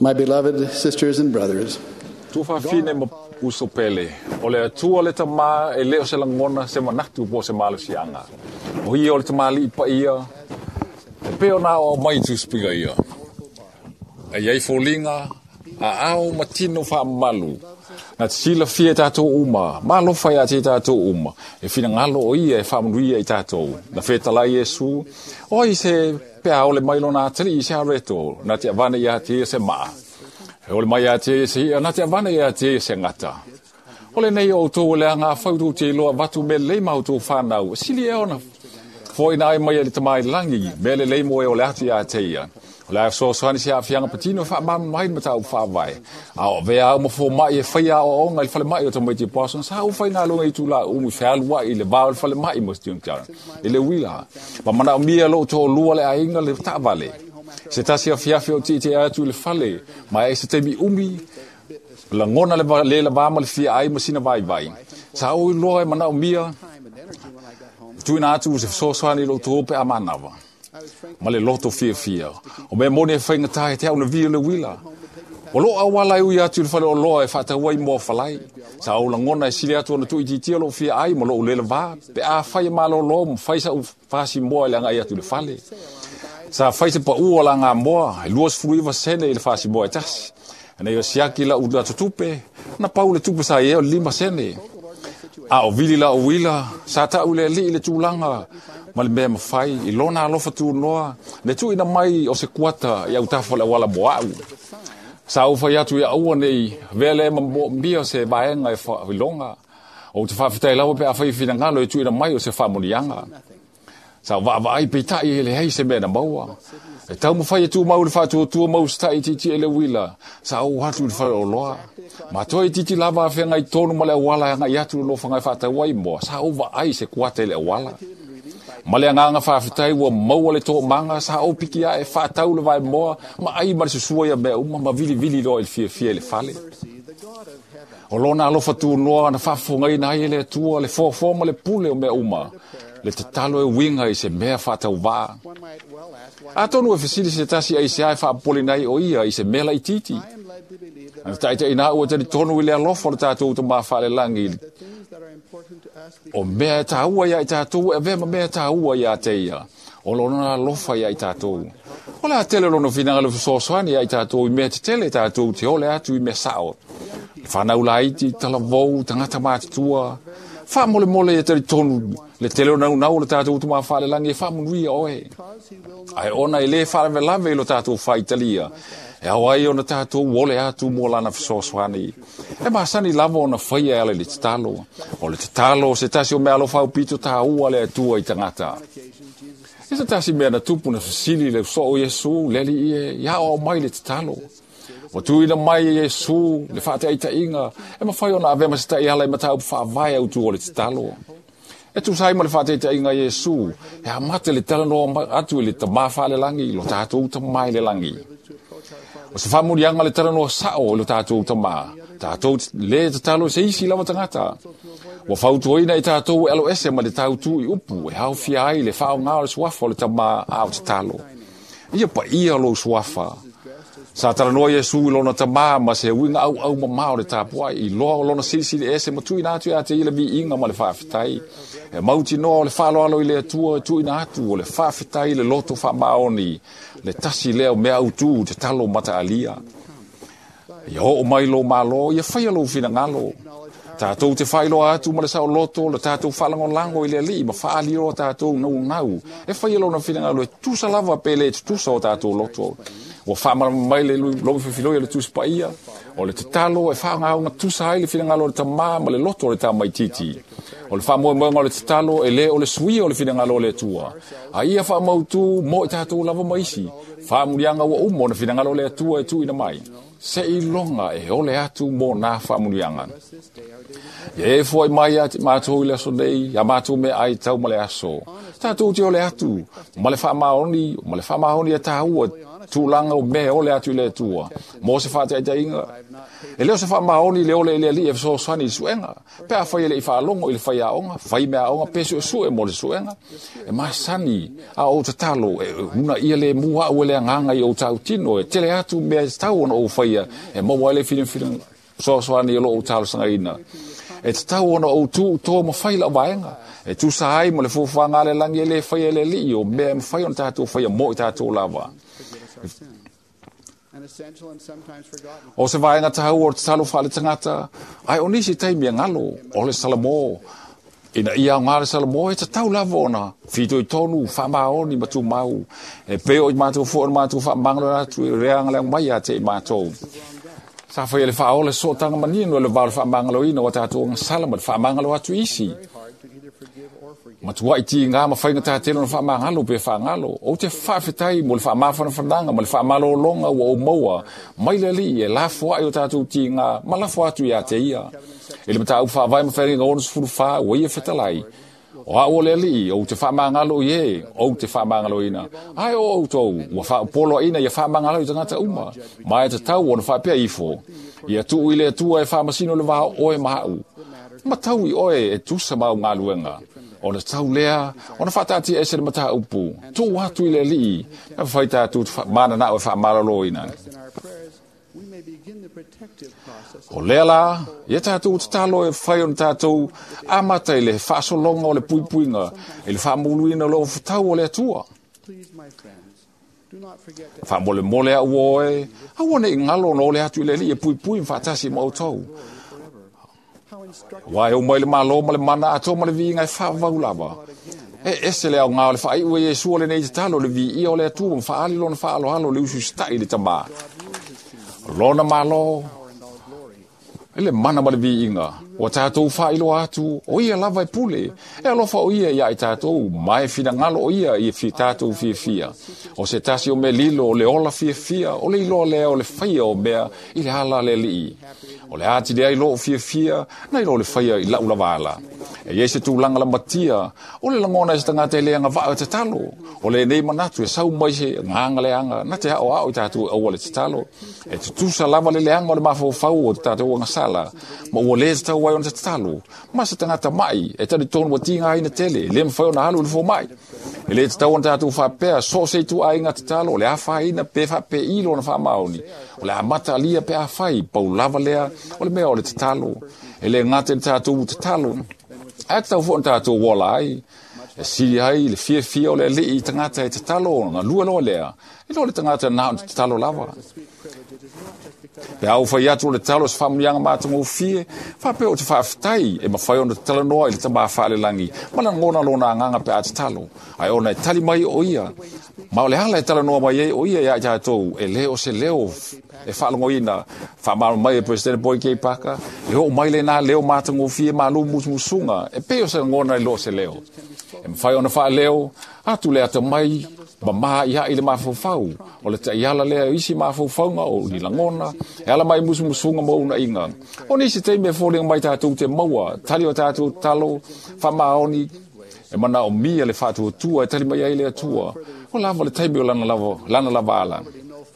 My beloved sisters and brothers, Tu fa fine mo uso pele. O le atua le tama e leo se langona se manatu po se malo sianga. O hi o le tama li pa ia. E peo na o mai tu spiga ia. E iei folinga a au matino fa malu. Na sila fie tato uma. Malo fa ia te tato uma. E fina ngalo o ia e fa manuia i tato. Na feta la Yesu. O i se pea o le mailo na atari i se areto. Na te avane ia te se maa. E ole mai a te se ia, na te avana ia te se ngata. Ole nei o tō le anga whautu te loa watu me le mautu whanau. Sili e ona. Foi nai mai e le tamai langi, me le leimo e o le ati a te ia. Ole a so soani se a fianga patino wha mam mai mata u whawai. A o vea au mafo mai e whaia o onga i whale mai o tamai te poson. Sa au whai ngā lunga i tu la umu whalua i le bao i whale mai mo stiong tiara. I le wila. Ma mana o mia lo tō lua le a inga le tāwale. Se tasi a fiafi o te atu le fale, ma e se temi umi, la ngona le la vama le fia ai masina vai. Sa o loa e mana o mia, tuina atu se sosoani lo tope a manawa. Ma le loto fia. O me mone e whainga tae te au na via le wila. O loa awala ui atu le fale o loa e whata wai mua falai. Sa o la ngona e sili atu na tui titia lo fia ai, ma lo le la va, pe a whai malo lo, ma whai sa u whasi mua le anga i atu le fale. Sa faise pa ua la ngā moa, e luas fruiva sene i le whasi moa e tasi. E nei o siaki la ula tutupe, na pau le tupe sa eo 5 sene. A o vili la o wila, sa ta ule li le tūlanga, ma le mea mawhai, i lona alofa tū noa, le tu ina mai o se kuata i au tafo le wala moau. Sa ufa iatu i aua nei, vele ma mbia se vaenga e whawilonga, o te whawhitai lau pe a whaiwhina ngalo e tu ina mai o se whamonianga. Sa wa ai pe tai le hei se mena maua. E tau mo fai tu mau le fatu tu mau sta i titi ele wila. Sa o hatu le fai o loa. Ma toi titi lava fe ngai tonu male wala nga yatu lo fanga fata wai mo. Sa o wa ai se kwate le wala. Male nga fa fitai wo mau le to manga sa o pikia e fata le vai mo. Ma ai mar se suia be uma ma vili lo il fie le fale. O lona lo fatu no na fa fonga ina ele tu le fo mo le pule o me uma. Le te talo e winga i se mea whatau wā. A tonu e whesili se tasi ai se ai whaapolinai o ia i se mea lai titi. Ana taita ina ua tani tonu i lea lofo le tātou ta maa whale langi. O mea e tāua ia i tātou e vema mea tāua ia te ia. O lona lofa ia i tātou. O lea tele lono finanga le fisosoani ia i tātou i mea te tele tātou te ole atu i mea sao. Whanau la iti, talavou, tangata mātitua. Fa mole e tari tonu le tele nau le tātou tu maa whale langi e whamunuia oe. Ai ona i le whale lave lo tātou whaitalia. E awai ona tātou wole atu mo lana fisoswani. E masani lava ona whaia ele le talo. O le talo se tasi o mea lo whau pito tā ua le atua i tangata. E se tasi mea na tupu na fasili le so o Yesu leli ie ia o mai le talo. O tuina mai Yesu le whaate aita inga. E mawhai ona avema se tai ala i matau whaavai au tu o le talo. E tu sai ma le whaate aita inga Yesu. E a mate le tala no atu le tamafa le langi. Lo tātou tamai le langi. O se whamurianga le tala no sao lo tātou tamā. Tātou le talo se isi lava tangata. O whautuoina i tātou LOS ma le tautu i upu. E hau fia ai le whao ngā le suafa le tamā au te talo. Ia pa ia lo suafa. Sa tala noa Yesu i lona tamā ma se winga au mamao le tāpua i loa o lona silisili ese ma tui nātu ia te ila vi inga ma le whaafitai. E mauti noa o le whaaloalo i le atua tui nātu o le whaafitai le loto whaamaoni le tasi leo mea utu te talo mata alia. I ho o mai lo malo ia whaia lo fina ngalo. Tātou te whailo atu ma le sao loto le tātou whalango lango i le li ma whaali o tātou nau. E whaia lo na fina ngalo e tusa lava pele e tusa o tātou loto. O whamara mai le lomi whiwhiloi le tusi paia. O le te talo e whaangau nga tusa hai le whingalo le tamā ma le loto le tamai titi. O le whamoe moenga le te talo e le o le sui o le whingalo le tua. A ia whamautu mo i tātou lava maisi. Whamurianga wa umo na whingalo le tua e tu ina mai. Se i longa e ole atu mo na whamurianga. E foi mai ati mātou i le aso nei, a mātou me ai tau ma le aso. Tātou te ole atu, ma le whamaoni a tāua, tūlanga o me ole atu le tua. Mo se whātai inga. E leo se wha maoni le ole le li e so swani suenga. Pe a whai le i wha longo i le whai aonga. Whai mea aonga pesu e sue mo le suenga. E mai sani a o te talo. E huna ia le mua ue le anganga i o tau tino. E tele atu mea tau ona o whaia. E mo ele filim so swani i lo o talo sanga ina. E te tau ona o tu tō mo whaila vaenga. E tu sa hai mo le fuwhanga le langi e le whaia le li o mea mwhai on tātou whaia mo i tātou lava. O se vaenga tahau o te talo whale tangata, ai o nisi taimi ngalo, o le salamo, ina ia o ngare salamo, e te tau lava ona, whito i tonu, whamaoni matu mau, e peo i mātou fōna mātou whamangalo natu, e reanga le mai a te i mātou. Sa whaia le whaole so tanga manino le vāle whamangalo ina o tātou ngasalamat, whamangalo atu isi. Matua iti ngā ma whainga tātelo na whamangalo pe whangalo. O te whawhetai mo le whamawhana whananga, mo le whamalo longa o maua, mai le li e la fua i o tātou ti ngā, ma la fua atu i a te ia. E le mata au whawai ma whainga o nasu furu wha, o ia whetalai. O a o le li, o te whamangalo i e, o te whamangalo ina. Ai o au tau, wa whaapolo ina i a whamangalo i tangata uma. Mai te tau o na whapea ifo. Ia tu i le tua e whamasino le waha oe mahau. Ma tau i oe e tusa mau ngā luenga. O na tau lea, o na whatati e se le mata upu. Tu watu i le li, na whaita tu mana na o whamaralo ina. O lea la, ia tātou te talo e whai on tātou amata i le whaasolonga o le puipuinga, i le whaamuluina lo whatau o le atua. Whaamole mole a uoe, a wane i ngalo no le atu i le li e puipuin whaatasi ma o tau. Wai o mai le malo ma le mana ato ma le vi ngai whaavau lava. E ese le au ngā le whai ue e sua le nei te talo le vi ia o le atua, whaali lona whaalo halo le usu stai le tamā. Lona malo, ele mana ma le vi inga, o tātou whailo atu, o ia lava e pule, e alofa o ia ia i tātou, mai fina ngalo o ia i fi tātou fia fia. O se tasi o me lilo, o le ola fia fia, o le ilo lea o le whaia o mea, i le hala le li. O le ati lea i lo fia fia, na i lo le whaia i laula wala. E iese tu langa la matia, o le langona e se tangata e leanga vaa te talo, o le nei manatu e sau mai se nganga leanga, na te hao au i tātou au le te talo. E te tusa lava le leanga o le mafau fau o te tātou anga sala, ma ua le te tau wai o te talo, ma se tangata mai, e tani tonu wa tinga haina tele, le mwhai o na halu le fo mai. E le te tau o tātou whapea, so se tu ai ngā te talo, o le awha ina pe whape ilo na whamaoni, o le amata alia pe awhai, pau lava lea, o le mea o le te talo, e le ngate le tātou te talo. A te tau fo na tātou wola ai, e siri ai, le fia o le li i tangata e te talo, ngā lua loa lea, e lo le tangata na o te talo lava. Pe au whai atu le talo se whamunianga mātunga o fie, whape o te whawhitai, e mawhai o na te talo noa i le tamā whaale langi, mana ngona lona nganga pe a te talo, ai ona e tali mai o ia, ma o le hala e talo noa mai o ia ia i tātou, e leo se leo, e whaalongo ina, whaamaro mai e President Boy K. Parker, e ho mai le nā leo mātunga o fie malu musunga, e peo se ngona i lo se leo. E mawhai o na wha leo, atu le ata mai, ma maha iha i le mawhawhau, o le ta iala lea isi mawhawhaunga o ni langona, e ala mai musunga mo una inga. O nisi teime e fōringa mai tātou te maua, tali o tātou talo, whamaoni, e mana o mia le whātua tua, e tali mai ai le atua, o lava le teime o lana lava ala.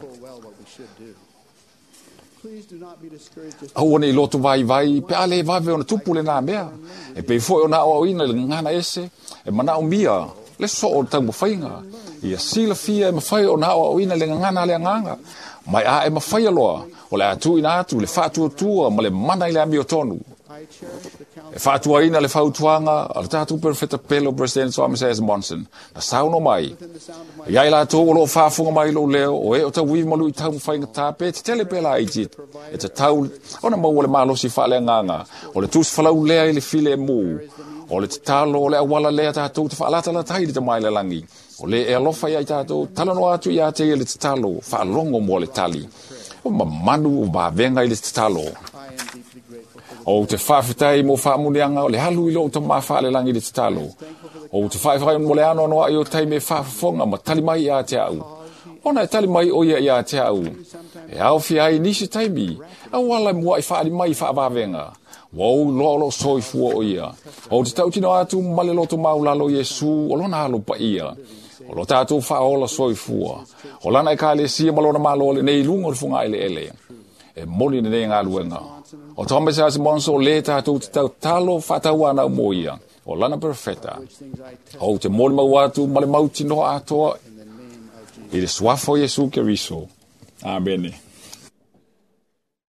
Au ane i loto vai, pe ale vave o na tupu le nā mea, e pe fo o na o ina le ngana ese, e mana o mia, le so o tau mawhainga, ia sila fia e mawhai o na o ina le ngana le nganga, mai a e mawhai aloa, o le atu ina atu, le whātua tua, ma le mana i le ami o tonu. E whātua ina le whautuanga, a le tātou perfeta pelo President Thomas S. Monson, na sauno mai. Ia i la tō o lo whāfunga mai lo leo, o e o tau wivi malu i tau mwhainga tāpe, te tele pela i jit, e te tau, o na mau le malosi whaale nganga, o le tūs whalau lea i le file e mū, o le te talo, o le awala lea tātou, te whaalata la tai te mai le langi, o le e alofa ia i tātou, talano atu i ate i le te talo, whaalongo mo le tali, o ma manu o ma venga i le te talo. O te whawhitai mo whaamunianga, o le halu i lo ta maa whaale langi le te talo. O te whaiwhai mo le ano anoa i o taime whaafonga, ma tali mai i a te au. Ona e tali mai o ia i a te au. E au fi ai nisi taimi, a wala mua i whaali mai whaawavenga. Wau lo soi fua o ia. O te tautino atu male loto maulalo Yesu, o lona halo pa ia. O lo tātou whaola soifua. O lana e ka le sia malona malo le nei lungo le funga ele ele. E moli ne ngā luenga. O Thomas as monso le tātou te talo whatawana moia. O lana perfeta. O te moli mawatu male mauti no atoa. I le swafo Yesu Keriso. Amen.